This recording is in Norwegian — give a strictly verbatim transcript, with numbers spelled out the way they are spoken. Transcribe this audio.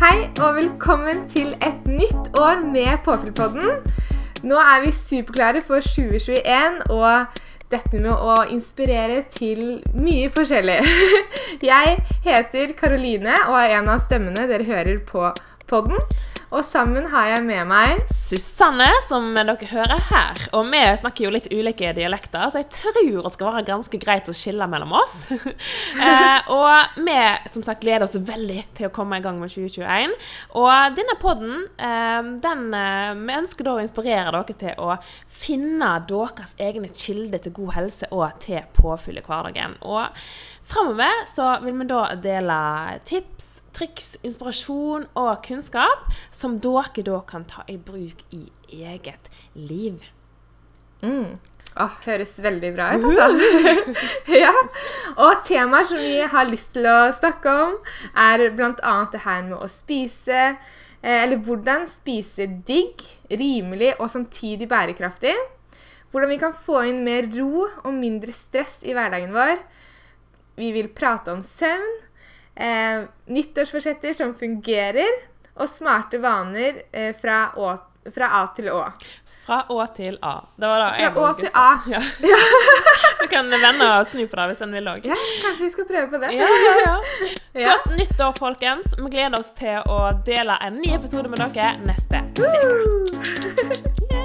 Hei og velkommen til et nytt år med Påfyllpodden. Nå er vi superklare for tjue tjueen og dette med å inspirere til mye forskjellig. Jeg heter Karoline og er en av stemmene dere hører på podden. Og sammen har jeg med meg Susanne, som dere hører her. Og vi snakker jo litt ulike dialekter, så jeg tror det skal være ganske greit å skille mellom oss. eh, og vi, som sagt, gleder oss veldig til å komme i gang med tjue tjueen. Og denne podden, eh, den, eh, vi ønsker da å inspirere dere til å finne deres egne kilder til god helse og til påfyll i hverdagen. Og fremover så vil vi da dele tips, triks, inspirasjon og kunnskap som dere da kan ta i bruk i eget liv. Mm. Åh, høres veldig bra ut, altså. Ja. Og temaer som vi har lyst til å snakke om er blant annet det her med å spise, eller hvordan spise digg, rimelig og samtidig bærekraftig. Hvordan vi kan få inn mer ro og mindre stress i hverdagen vår. Vi vil prate om søvn, Eh, nyttårsforsetter som fungerer, og smarte vaner eh, fra, å, fra A til Å. Fra Å til A. Det var da fra Å til A. Ja. Du kan vende og snu på det hvis den vil også. Ja, kanskje vi skal prøve på det. Ja, ja, ja. Ja. Godt nyttår, folkens. Vi gleder oss til å dele en ny episode med dere neste uke.